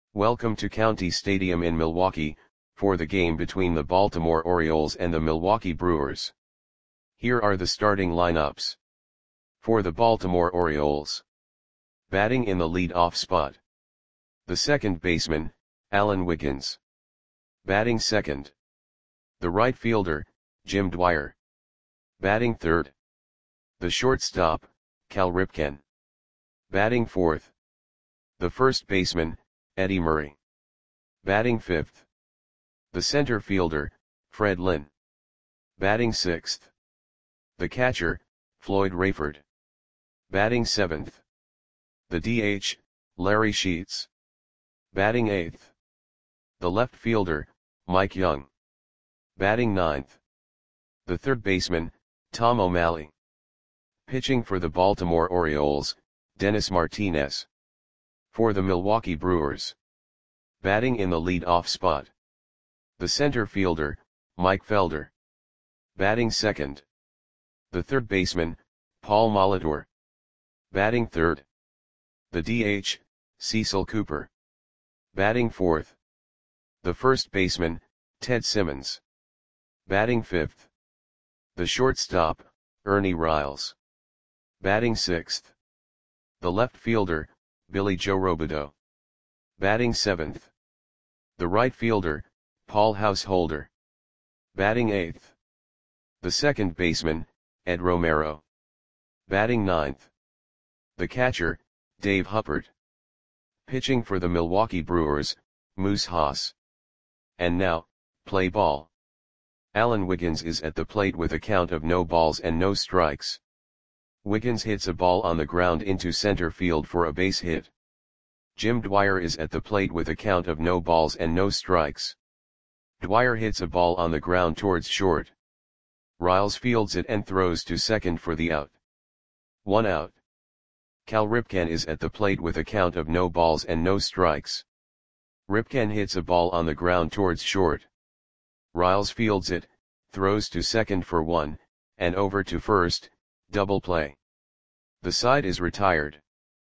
Welcome to County Stadium in Milwaukee, for the game between the Baltimore Orioles and the Milwaukee Brewers. Here are the starting lineups. For the Baltimore Orioles. Batting in the lead-off spot. The second baseman, Alan Wiggins. Batting second. The right fielder, Jim Dwyer. Batting third. The shortstop, Cal Ripken. Batting fourth. The first baseman, Eddie Murray. Batting fifth. The center fielder, Fred Lynn. Batting sixth. The catcher, Floyd Rayford. Batting seventh. The DH, Larry Sheets. Batting eighth. The left fielder, Mike Young. Batting ninth. The third baseman, Tom O'Malley. Pitching for the Baltimore Orioles, Dennis Martinez. For the Milwaukee Brewers. Batting in the lead-off spot. The center fielder, Mike Felder. Batting second. The third baseman, Paul Molitor. Batting third. The DH, Cecil Cooper. Batting fourth. The first baseman, Ted Simmons. Batting fifth. The shortstop, Ernie Riles. Batting sixth. The left fielder, Billy Joe Robideau. Batting seventh. The right fielder, Paul Householder. Batting eighth. The second baseman, Ed Romero. Batting ninth. The catcher, Dave Huppert. Pitching for the Milwaukee Brewers, Moose Haas. And now, play ball. Alan Wiggins is at the plate with a count of no balls and no strikes. Wiggins hits a ball on the ground into center field for a base hit. Jim Dwyer is at the plate with a count of no balls and no strikes. Dwyer hits a ball on the ground towards short. Riles fields it and throws to second for the out. 1 out. Cal Ripken is at the plate with a count of no balls and no strikes. Ripken hits a ball on the ground towards short. Riles fields it, throws to second for 1, and over to first, double play. The side is retired.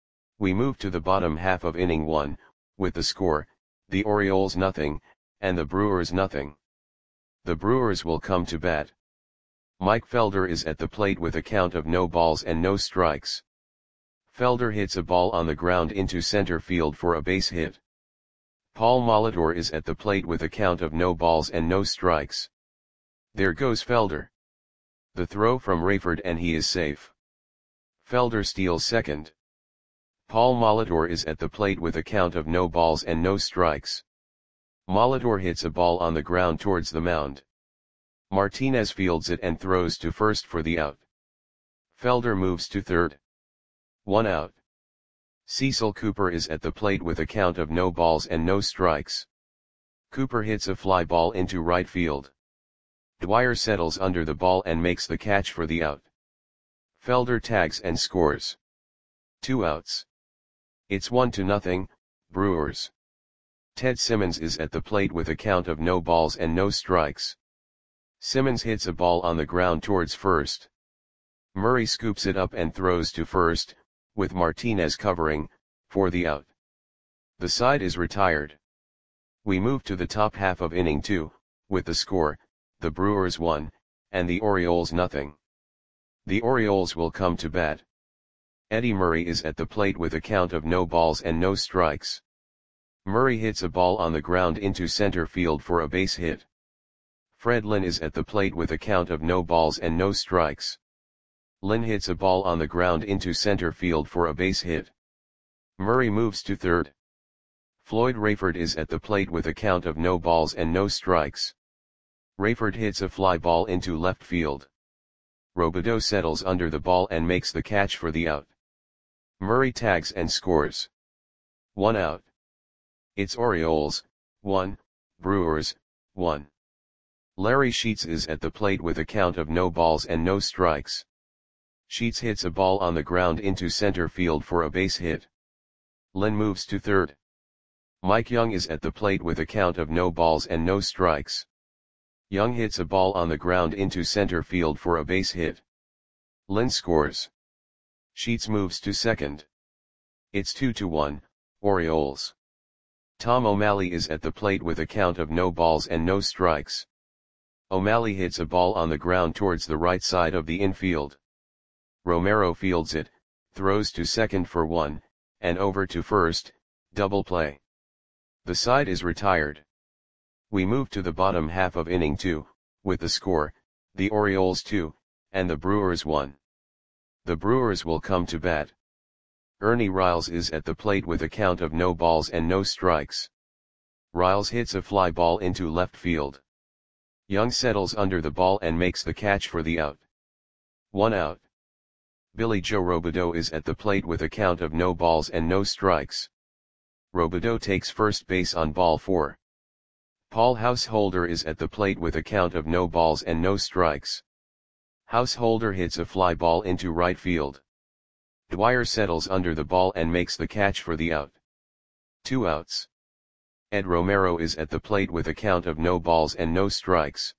We move to the bottom half of inning 1, with the score, the Orioles nothing, and the Brewers nothing. The Brewers will come to bat. Mike Felder is at the plate with a count of no balls and no strikes. Felder hits a ball on the ground into center field for a base hit. Paul Molitor is at the plate with a count of no balls and no strikes. There goes Felder. The throw from Rayford and he is safe. Felder steals second. Paul Molitor is at the plate with a count of no balls and no strikes. Molitor hits a ball on the ground towards the mound. Martinez fields it and throws to first for the out. Felder moves to third. 1 out. Cecil Cooper is at the plate with a count of no balls and no strikes. Cooper hits a fly ball into right field. Dwyer settles under the ball and makes the catch for the out. Felder tags and scores. 2 outs. It's 1-0, Brewers. Ted Simmons is at the plate with a count of no balls and no strikes. Simmons hits a ball on the ground towards first. Murray scoops it up and throws to first, with Martinez covering, for the out. The side is retired. We move to the top half of inning 2, with the score, the Brewers 1, and the Orioles nothing. The Orioles will come to bat. Eddie Murray is at the plate with a count of no balls and no strikes. Murray hits a ball on the ground into center field for a base hit. Fred Lynn is at the plate with a count of no balls and no strikes. Lynn hits a ball on the ground into center field for a base hit. Murray moves to third. Floyd Rayford is at the plate with a count of no balls and no strikes. Rayford hits a fly ball into left field. Robideau settles under the ball and makes the catch for the out. Murray tags and scores. 1 out. It's Orioles, 1, Brewers, 1. Larry Sheets is at the plate with a count of no balls and no strikes. Sheets hits a ball on the ground into center field for a base hit. Lynn moves to third. Mike Young is at the plate with a count of no balls and no strikes. Young hits a ball on the ground into center field for a base hit. Lynn scores. Sheets moves to second. It's 2-1, Orioles. Tom O'Malley is at the plate with a count of no balls and no strikes. O'Malley hits a ball on the ground towards the right side of the infield. Romero fields it, throws to second for one, and over to first, double play. The side is retired. We move to the bottom half of inning 2, with the score, the Orioles 2, and the Brewers 1. The Brewers will come to bat. Ernie Riles is at the plate with a count of no balls and no strikes. Riles hits a fly ball into left field. Young settles under the ball and makes the catch for the out. 1 out. Billy Joe Robideau is at the plate with a count of no balls and no strikes. Robideau takes first base on ball 4. Paul Householder is at the plate with a count of no balls and no strikes. Householder hits a fly ball into right field. Dwyer settles under the ball and makes the catch for the out. 2 outs. Ed Romero is at the plate with a count of no balls and no strikes.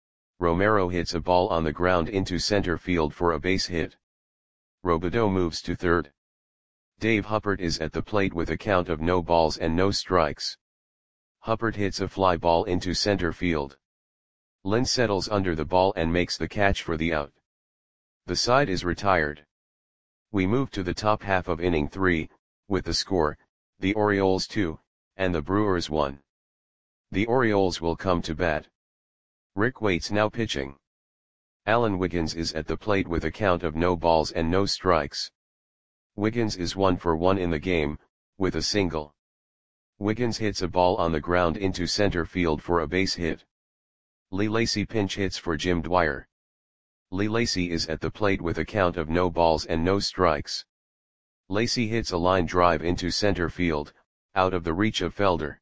Romero hits a ball on the ground into center field for a base hit. Robideau moves to third. Dave Huppert is at the plate with a count of no balls and no strikes. Huppert hits a fly ball into center field. Lynn settles under the ball and makes the catch for the out. The side is retired. We move to the top half of inning 3, with the score, the Orioles 2, and the Brewers 1. The Orioles will come to bat. Rick Waits now pitching. Alan Wiggins is at the plate with a count of no balls and no strikes. Wiggins is 1 for 1 in the game, with a single. Wiggins hits a ball on the ground into center field for a base hit. Lee Lacy pinch hits for Jim Dwyer. Lee Lacy is at the plate with a count of no balls and no strikes. Lacy hits a line drive into center field, out of the reach of Felder.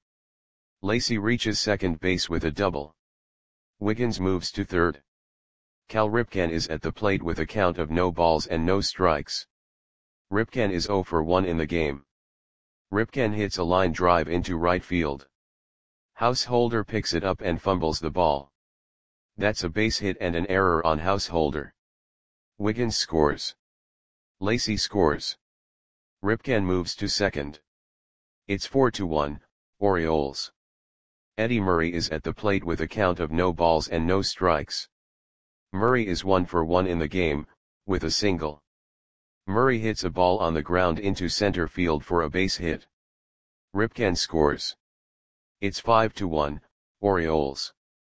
Lacy reaches second base with a double. Wiggins moves to third. Cal Ripken is at the plate with a count of no balls and no strikes. Ripken is 0 for 1 in the game. Ripken hits a line drive into right field. Householder picks it up and fumbles the ball. That's a base hit and an error on Householder. Wiggins scores. Lacy scores. Ripken moves to second. It's 4-1, Orioles. Eddie Murray is at the plate with a count of no balls and no strikes. Murray is 1 for 1 in the game, with a single. Murray hits a ball on the ground into center field for a base hit. Ripken scores. It's 5-1, Orioles.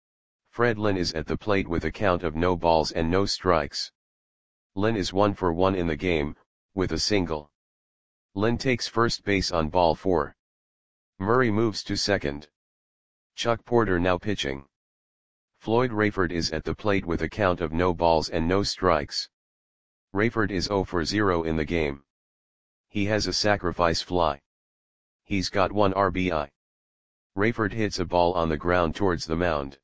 Fred Lynn is at the plate with a count of no balls and no strikes. Lynn is 1 for 1 in the game, with a single. Lynn takes first base on ball 4. Murray moves to second. Chuck Porter now pitching. Floyd Rayford is at the plate with a count of no balls and no strikes. Rayford is 0 for 0 in the game. He has a sacrifice fly. He's got 1 RBI. Rayford hits a ball on the ground towards the mound.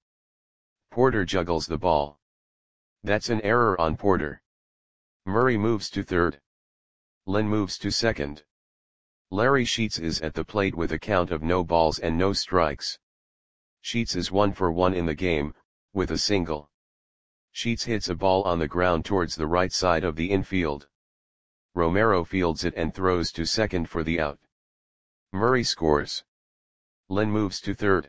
Porter juggles the ball. That's an error on Porter. Murray moves to third. Lynn moves to second. Larry Sheets is at the plate with a count of no balls and no strikes. Sheets is 1 for 1 in the game, with a single. Sheets hits a ball on the ground towards the right side of the infield. Romero fields it and throws to second for the out. Murray scores. Lynn moves to third.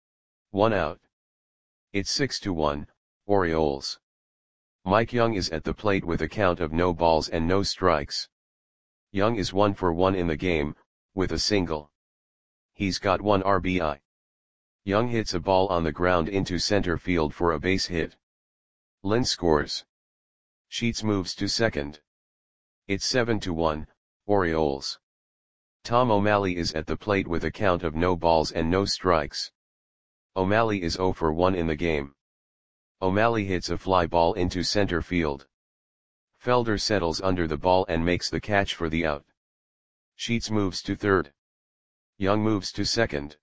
1 out. It's 6-1, Orioles. Mike Young is at the plate with a count of no balls and no strikes. Young is 1 for 1 in the game, with a single. He's got 1 RBI. Young hits a ball on the ground into center field for a base hit. Lynn scores. Sheets moves to second. It's 7-1, Orioles. Tom O'Malley is at the plate with a count of no balls and no strikes. O'Malley is 0 for 1 in the game. O'Malley hits a fly ball into center field. Felder settles under the ball and makes the catch for the out. Sheets moves to third. Young moves to second.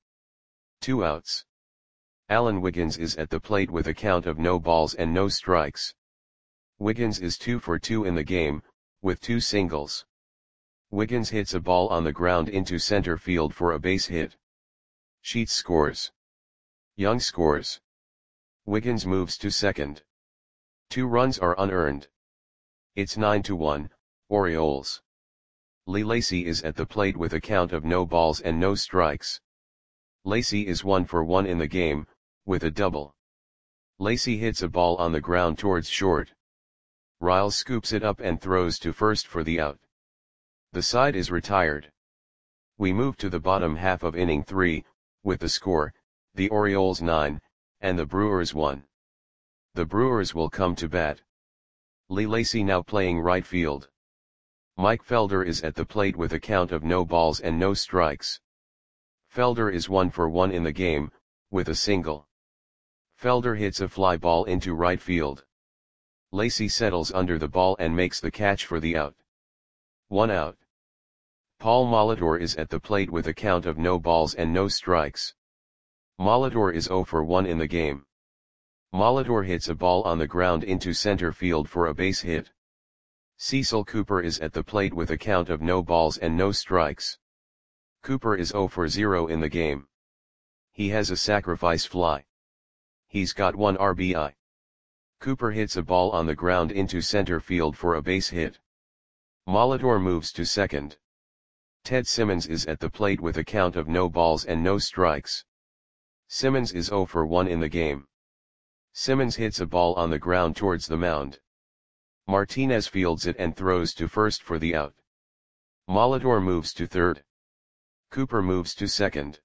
2 outs. Alan Wiggins is at the plate with a count of no balls and no strikes. Wiggins is 2 for 2 in the game, with 2 singles. Wiggins hits a ball on the ground into center field for a base hit. Sheets scores. Young scores. Wiggins moves to second. 2 runs are unearned. It's 9-1, Orioles. Lee Lacy is at the plate with a count of no balls and no strikes. Lacey is 1 for 1 in the game, with a double. Lacey hits a ball on the ground towards short. Riles scoops it up and throws to first for the out. The side is retired. We move to the bottom half of inning 3, with the score, the Orioles 9, and the Brewers 1. The Brewers will come to bat. Lee Lacey now playing right field. Mike Felder is at the plate with a count of no balls and no strikes. Felder is 1 for 1 in the game, with a single. Felder hits a fly ball into right field. Lacey settles under the ball and makes the catch for the out. 1 out. Paul Molitor is at the plate with a count of no balls and no strikes. Molitor is 0 for 1 in the game. Molitor hits a ball on the ground into center field for a base hit. Cecil Cooper is at the plate with a count of no balls and no strikes. Cooper is 0 for 0 in the game. He has a sacrifice fly. He's got 1 RBI. Cooper hits a ball on the ground into center field for a base hit. Molitor moves to second. Ted Simmons is at the plate with a count of no balls and no strikes. Simmons is 0 for 1 in the game. Simmons hits a ball on the ground towards the mound. Martinez fields it and throws to first for the out. Molitor moves to third. Cooper moves to second.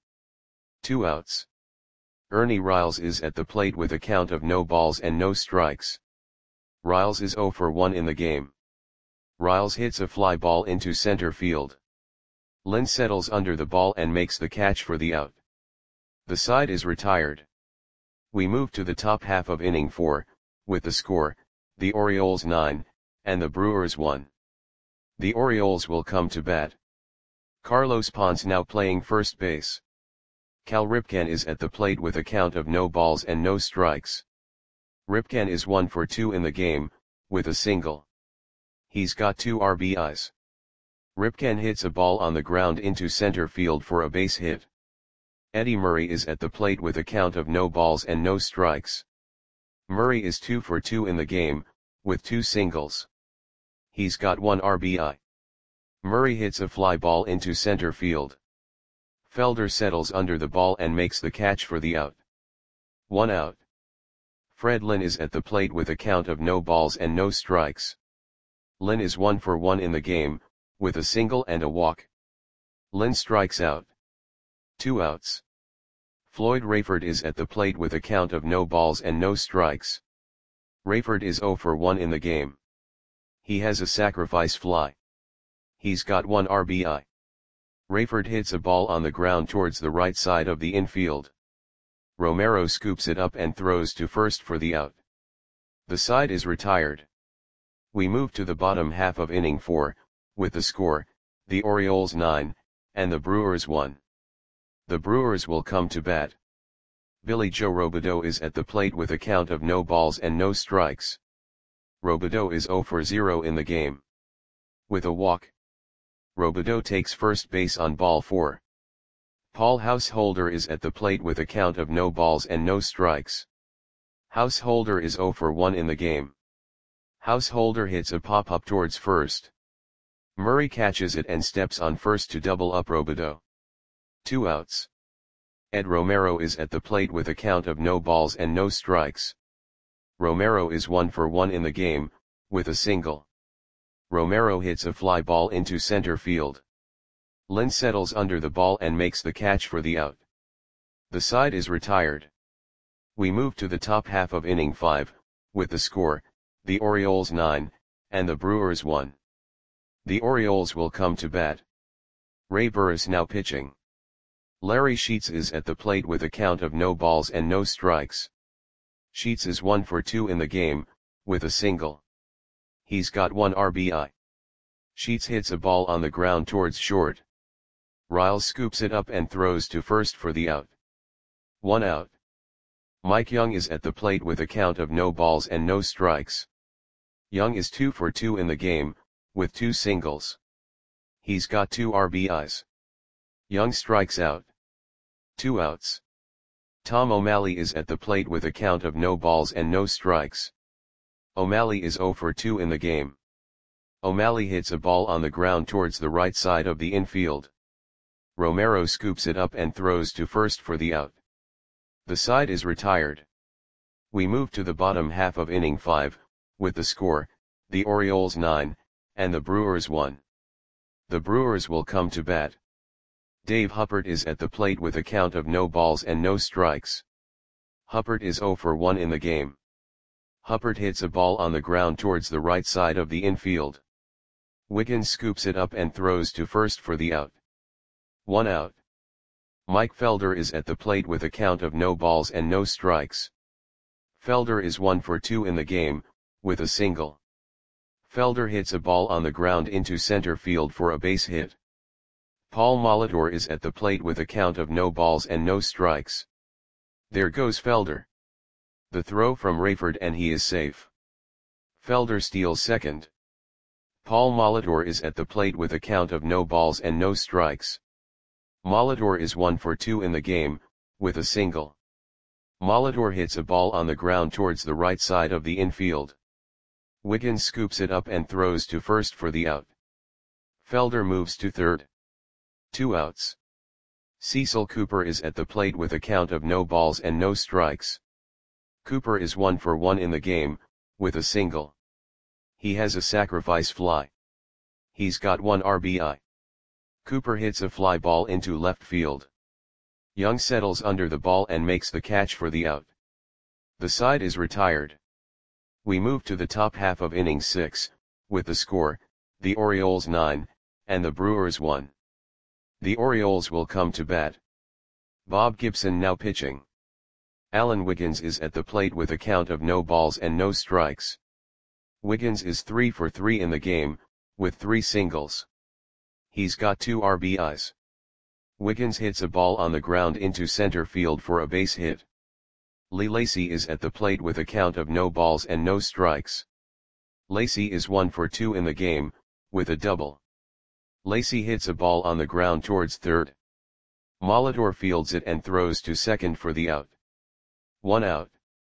2 outs. Ernie Riles is at the plate with a count of no balls and no strikes. Riles is 0 for 1 in the game. Riles hits a fly ball into center field. Lynn settles under the ball and makes the catch for the out. The side is retired. We move to the top half of inning 4, with the score, the Orioles 9, and the Brewers 1. The Orioles will come to bat. Carlos Ponce now playing first base. Cal Ripken is at the plate with a count of no balls and no strikes. Ripken is 1 for 2 in the game, with a single. He's got 2 RBIs. Ripken hits a ball on the ground into center field for a base hit. Eddie Murray is at the plate with a count of no balls and no strikes. Murray is 2 for 2 in the game, with 2 singles. He's got 1 RBI. Murray hits a fly ball into center field. Felder settles under the ball and makes the catch for the out. 1 out. Fred Lynn is at the plate with a count of no balls and no strikes. Lynn is 1 for 1 in the game, with a single and a walk. Lynn strikes out. 2 outs. Floyd Rayford is at the plate with a count of no balls and no strikes. Rayford is 0 for 1 in the game. He has a sacrifice fly. He's got 1 RBI. Rayford hits a ball on the ground towards the right side of the infield. Romero scoops it up and throws to first for the out. The side is retired. We move to the bottom half of inning 4, with the score, the Orioles 9, and the Brewers 1. The Brewers will come to bat. Billy Joe Robideau is at the plate with a count of no balls and no strikes. Robideau is 0 for 0 in the game. With a walk. Robideau takes first base on ball 4. Paul Householder is at the plate with a count of no balls and no strikes. Householder is 0 for 1 in the game. Householder hits a pop-up towards first. Murray catches it and steps on first to double up Robideau. 2 outs. Ed Romero is at the plate with a count of no balls and no strikes. Romero is 1 for 1 in the game, with a single. Romero hits a fly ball into center field. Lynn settles under the ball and makes the catch for the out. The side is retired. We move to the top half of inning 5, with the score, the Orioles 9, and the Brewers 1. The Orioles will come to bat. Ray Burris now pitching. Larry Sheets is at the plate with a count of no balls and no strikes. Sheets is 1 for 2 in the game, with a single. He's got 1 RBI. Sheets hits a ball on the ground towards short. Riles scoops it up and throws to first for the out. 1 out. Mike Young is at the plate with a count of no balls and no strikes. Young is 2 for 2 in the game, with 2 singles. He's got 2 RBIs. Young strikes out. 2 outs. Tom O'Malley is at the plate with a count of no balls and no strikes. O'Malley is 0 for 2 in the game. O'Malley hits a ball on the ground towards the right side of the infield. Romero scoops it up and throws to first for the out. The side is retired. We move to the bottom half of inning 5, with the score, the Orioles 9, and the Brewers 1. The Brewers will come to bat. Dave Huppert is at the plate with a count of no balls and no strikes. Huppert is 0 for 1 in the game. Huppert hits a ball on the ground towards the right side of the infield. Wiggins scoops it up and throws to first for the out. 1 out. Mike Felder is at the plate with a count of no balls and no strikes. Felder is 1 for 2 in the game, with a single. Felder hits a ball on the ground into center field for a base hit. Paul Molitor is at the plate with a count of no balls and no strikes. There goes Felder. The throw from Rayford and he is safe. Felder steals second. Paul Molitor is at the plate with a count of no balls and no strikes. Molitor is 1 for 2 in the game, with a single. Molitor hits a ball on the ground towards the right side of the infield. Wiggins scoops it up and throws to first for the out. Felder moves to third. 2 outs. Cecil Cooper is at the plate with a count of no balls and no strikes. Cooper is 1 for 1 in the game, with a single. He has a sacrifice fly. He's got 1 RBI. Cooper hits a fly ball into left field. Young settles under the ball and makes the catch for the out. The side is retired. We move to the top half of inning 6, with the score, the Orioles 9, and the Brewers 1. The Orioles will come to bat. Bob Gibson now pitching. Alan Wiggins is at the plate with a count of no balls and no strikes. Wiggins is 3 for 3 in the game, with 3 singles. He's got 2 RBIs. Wiggins hits a ball on the ground into center field for a base hit. Lee Lacy is at the plate with a count of no balls and no strikes. Lacy is 1 for 2 in the game, with a double. Lacy hits a ball on the ground towards third. Molitor fields it and throws to second for the out. 1 out.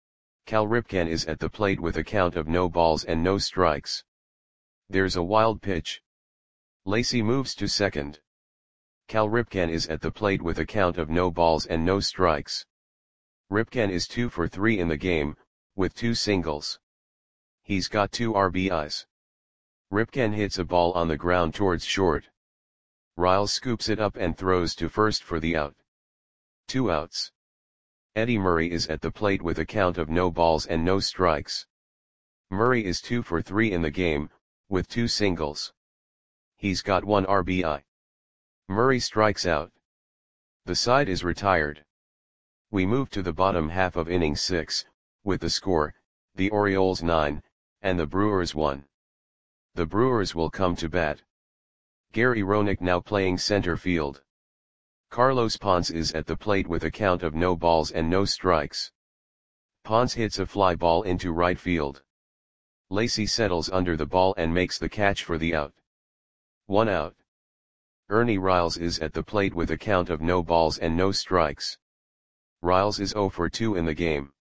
Cal Ripken is at the plate with a count of no balls and no strikes. There's a wild pitch. Lacy moves to second. Cal Ripken is at the plate with a count of no balls and no strikes. Ripken is 2 for 3 in the game, with 2 singles. He's got 2 RBIs. Ripken hits a ball on the ground towards short. Riles scoops it up and throws to first for the out. 2 outs. Eddie Murray is at the plate with a count of no balls and no strikes. Murray is 2 for 3 in the game, with 2 singles. He's got 1 RBI. Murray strikes out. The side is retired. We move to the bottom half of inning 6, with the score, the Orioles 9, and the Brewers 1. The Brewers will come to bat. Gary Roenick now playing center field. Carlos Ponce is at the plate with a count of no balls and no strikes. Ponce hits a fly ball into right field. Lacy settles under the ball and makes the catch for the out. 1 out. Ernie Riles is at the plate with a count of no balls and no strikes. Riles is 0 for 2 in the game.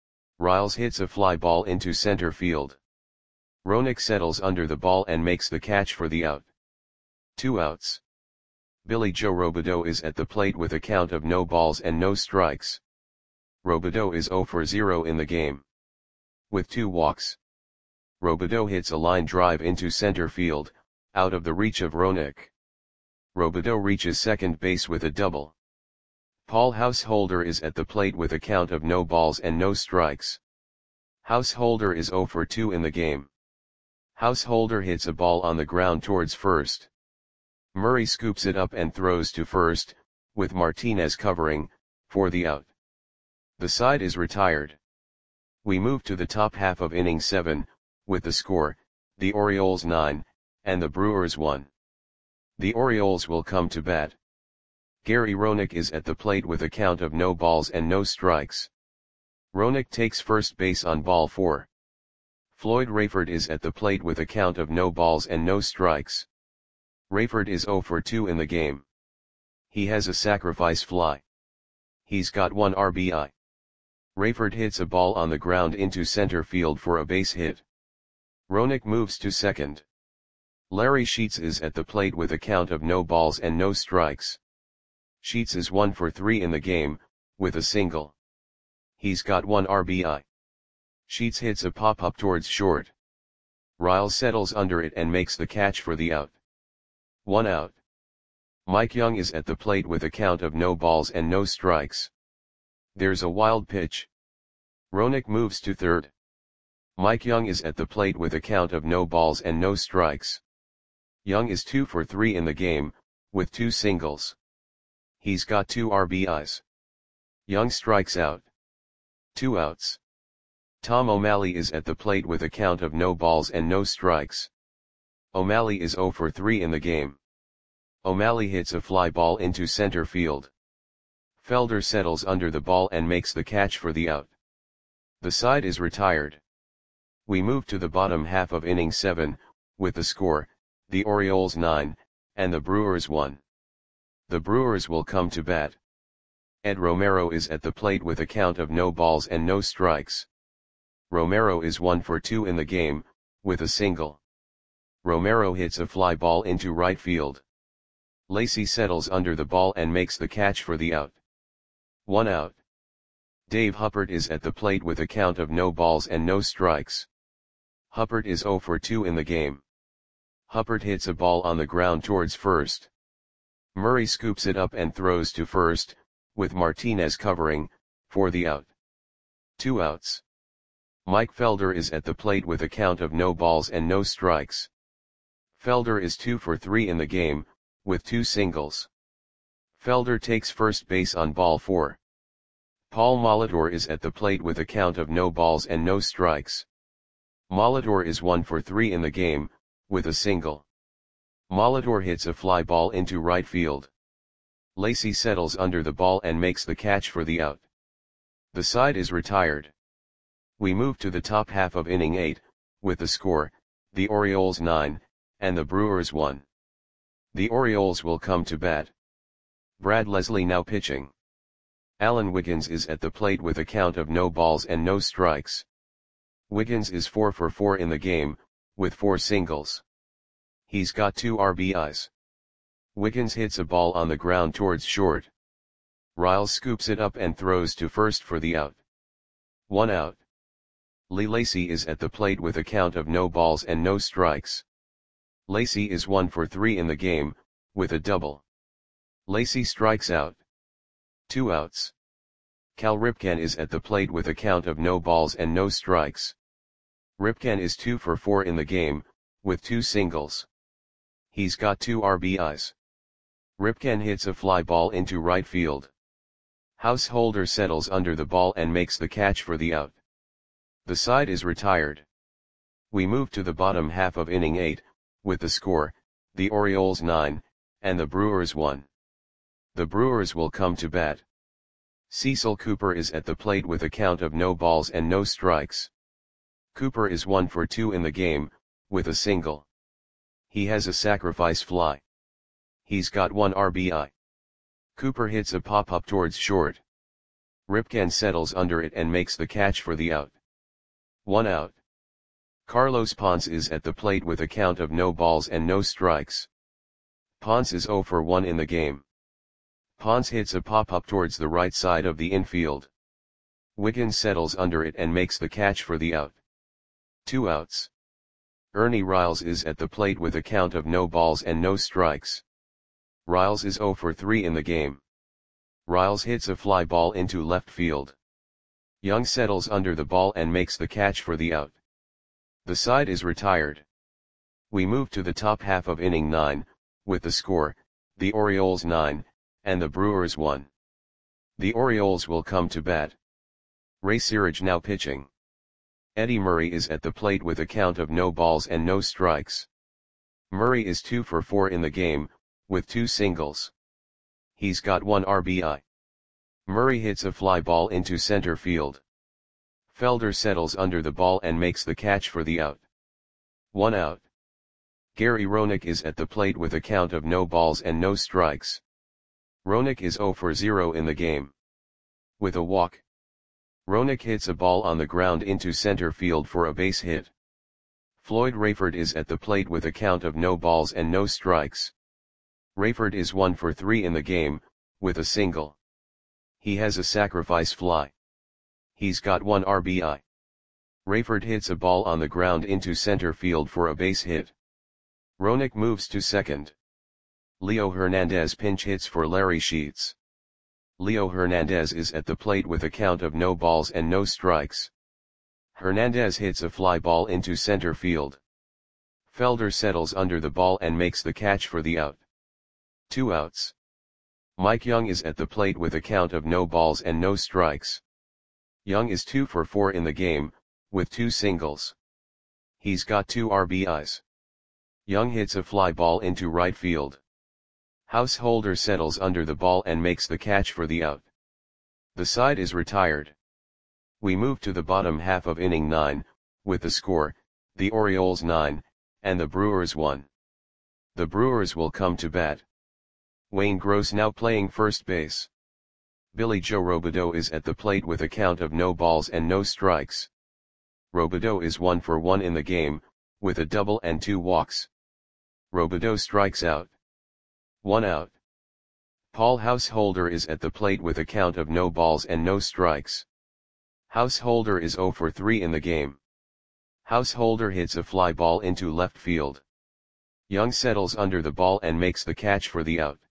Riles hits a fly ball into center field. Roenick settles under the ball and makes the catch for the out. 2 outs. Billy Joe Robideau is at the plate with a count of no balls and no strikes. Robideau is 0 for 0 in the game. With 2 walks. Robideau hits a line drive into center field, out of the reach of Roenick. Robideau reaches second base with a double. Paul Householder is at the plate with a count of no balls and no strikes. Householder is 0 for 2 in the game. Householder hits a ball on the ground towards first. Murray scoops it up and throws to first, with Martinez covering, for the out. The side is retired. We move to the top half of inning 7, with the score, the Orioles 9, and the Brewers 1. The Orioles will come to bat. Gary Roenick is at the plate with a count of no balls and no strikes. Roenick takes first base on ball 4. Floyd Rayford is at the plate with a count of no balls and no strikes. Rayford is 0 for 2 in the game. He has a sacrifice fly. He's got 1 RBI. Rayford hits a ball on the ground into center field for a base hit. Roenick moves to second. Larry Sheets is at the plate with a count of no balls and no strikes. Sheets is 1 for 3 in the game, with a single. He's got 1 RBI. Sheets hits a pop-up towards short. Riles settles under it and makes the catch for the out. 1 out. Mike Young is at the plate with a count of no balls and no strikes. There's a wild pitch. Roenick moves to third. Mike Young is at the plate with a count of no balls and no strikes. Young is 2 for 3 in the game, with 2 singles. He's got 2 RBIs. Young strikes out. 2 outs. Tom O'Malley is at the plate with a count of no balls and no strikes. O'Malley is 0 for 3 in the game. O'Malley hits a fly ball into center field. Felder settles under the ball and makes the catch for the out. The side is retired. We move to the bottom half of inning 7, with the score, the Orioles 9, and the Brewers 1. The Brewers will come to bat. Ed Romero is at the plate with a count of no balls and no strikes. Romero is 1 for 2 in the game, with a single. Romero hits a fly ball into right field. Lacy settles under the ball and makes the catch for the out. 1 out. Dave Huppert is at the plate with a count of no balls and no strikes. Huppert is 0 for 2 in the game. Huppert hits a ball on the ground towards first. Murray scoops it up and throws to first, with Martinez covering, for the out. 2 outs. Mike Felder is at the plate with a count of no balls and no strikes. Felder is 2 for 3 in the game, with 2 singles. Felder takes first base on ball 4. Paul Molitor is at the plate with a count of no balls and no strikes. Molitor is 1 for 3 in the game, with a single. Molitor hits a fly ball into right field. Lacy settles under the ball and makes the catch for the out. The side is retired. We move to the top half of inning 8, with the score, the Orioles 9, and the Brewers 1. The Orioles will come to bat. Brad Leslie now pitching. Alan Wiggins is at the plate with a count of no balls and no strikes. Wiggins is 4 for 4 in the game, with 4 singles. He's got 2 RBIs. Wiggins hits a ball on the ground towards short. Riles scoops it up and throws to first for the out. 1 out. Lee Lacy is at the plate with a count of no balls and no strikes. Lacy is 1 for 3 in the game, with a double. Lacy strikes out. 2 outs. Cal Ripken is at the plate with a count of no balls and no strikes. Ripken is 2 for 4 in the game, with 2 singles. He's got 2 RBIs. Ripken hits a fly ball into right field. Householder settles under the ball and makes the catch for the out. The side is retired. We move to the bottom half of inning 8, with the score, the Orioles 9, and the Brewers 1. The Brewers will come to bat. Cecil Cooper is at the plate with a count of no balls and no strikes. Cooper is 1 for 2 in the game, with a single. He has a sacrifice fly. He's got 1 RBI. Cooper hits a pop-up towards short. Ripken settles under it and makes the catch for the out. 1 out. Carlos Ponce is at the plate with a count of no balls and no strikes. Ponce is 0 for 1 in the game. Ponce hits a pop-up towards the right side of the infield. Wiggins settles under it and makes the catch for the out. 2 outs. Ernie Riles is at the plate with a count of no balls and no strikes. Riles is 0 for 3 in the game. Riles hits a fly ball into left field. Young settles under the ball and makes the catch for the out. The side is retired. We move to the top half of inning 9, with the score, the Orioles 9, and the Brewers 1. The Orioles will come to bat. Ray Searage now pitching. Eddie Murray is at the plate with a count of no balls and no strikes. Murray is 2 for 4 in the game, with 2 singles. He's got 1 RBI. Murray hits a fly ball into center field. Felder settles under the ball and makes the catch for the out. 1 out. Gary Roenick is at the plate with a count of no balls and no strikes. Roenick is 0 for 0 in the game. With a walk. Roenick hits a ball on the ground into center field for a base hit. Floyd Rayford is at the plate with a count of no balls and no strikes. Rayford is 1 for 3 in the game, with a single. He has a sacrifice fly. He's got 1 RBI. Rayford hits a ball on the ground into center field for a base hit. Roenick moves to second. Leo Hernandez pinch hits for Larry Sheets. Leo Hernandez is at the plate with a count of no balls and no strikes. Hernandez hits a fly ball into center field. Felder settles under the ball and makes the catch for the out. 2 outs. Mike Young is at the plate with a count of no balls and no strikes. Young is 2 for 4 in the game, with 2 singles. He's got 2 RBIs. Young hits a fly ball into right field. Householder settles under the ball and makes the catch for the out. The side is retired. We move to the bottom half of inning 9, with the score, the Orioles 9, and the Brewers 1. The Brewers will come to bat. Wayne Gross now playing first base. Billy Joe Robideau is at the plate with a count of no balls and no strikes. Robideau is 1 for 1 in the game, with a double and 2 walks. Robideau strikes out. 1 out. Paul Householder is at the plate with a count of no balls and no strikes. Householder is 0 for 3 in the game. Householder hits a fly ball into left field. Young settles under the ball and makes the catch for the out.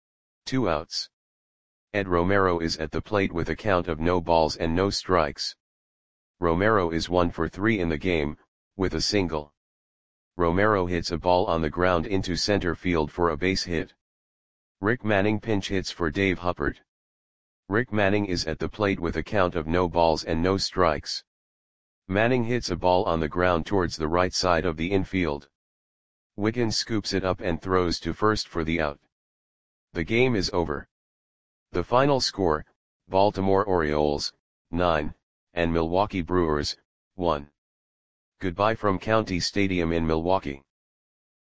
2 outs. Ed Romero is at the plate with a count of no balls and no strikes. Romero is 1 for 3 in the game, with a single. Romero hits a ball on the ground into center field for a base hit. Rick Manning pinch hits for Dave Huppert. Rick Manning is at the plate with a count of no balls and no strikes. Manning hits a ball on the ground towards the right side of the infield. Wiggins scoops it up and throws to first for the out. The game is over. The final score, Baltimore Orioles, 9, and Milwaukee Brewers, 1. Goodbye from County Stadium in Milwaukee.